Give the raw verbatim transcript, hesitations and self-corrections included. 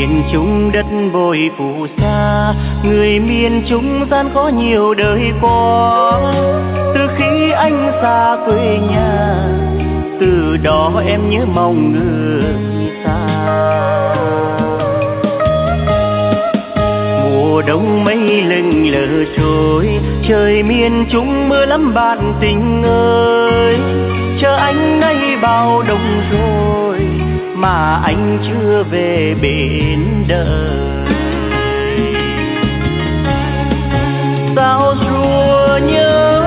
miền Trung đất vội phù sa, người miền Trung gian khó nhiều đời qua. Từ khi anh xa quê nhà, từ đó em nhớ mong người xa. Mùa đông mây lững lờ trôi, trời miền Trung mưa lắm bạn tình ơi. Chờ anh nay bao đông rồi mà anh chưa về bến đời. Sao xua nhớ